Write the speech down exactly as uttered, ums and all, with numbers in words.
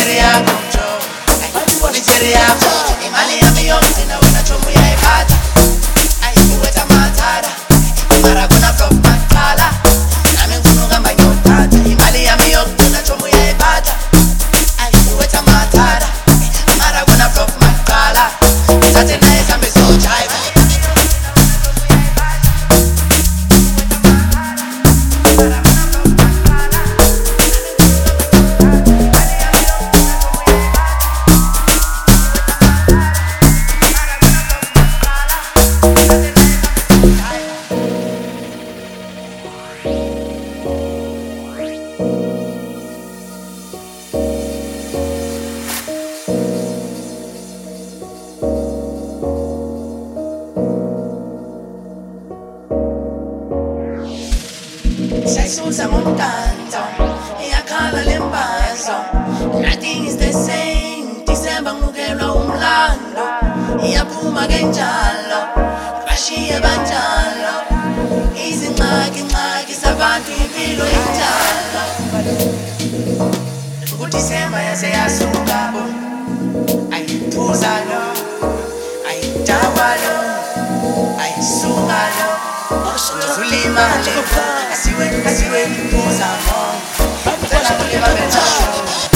Nigeria control, Nigeria control. Imali ya miyonzi na wena chomu ya ipata. Ay, uweta matara, mara kuna flop matala. Nami ngunu gamba nyotata. Imali ya miyonzi na chomu ya ipata. Ay, uweta matara, mara kuna flop matala. Tate na ekambe so chaiva. Sexusa montanza, iyakhala lembazo. Nothing is the same. December ngukelwa umlando. Iyaphuma kenjalo, bashiye banjalo. Izingxaki ngxaki sabantu impilo injalo. UDecember yase yasuka bo. Ayiphuza lo, ayidakwa lo, ayisuka lo. Zulima le, asiwe asiwe kuza mo. Tena kuliva benjalo.